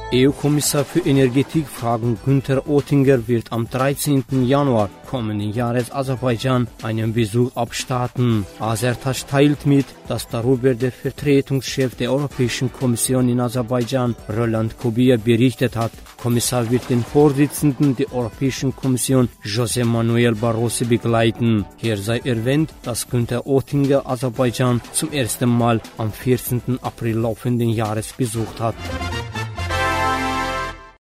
EU-Kommissar für Energetikfragen Günther Oettinger wird am 13. Januar kommenden Jahres Aserbaidschan einen Besuch abstatten. Asertasch teilt mit, dass darüber der Vertretungschef der Europäischen Kommission in Aserbaidschan, Roland Kobia, berichtet hat. Kommissar wird den Vorsitzenden der Europäischen Kommission, José Manuel Barroso, begleiten. Hier sei erwähnt, dass Günther Oettinger Aserbaidschan zum ersten Mal am 14. April laufenden Jahres besucht hat.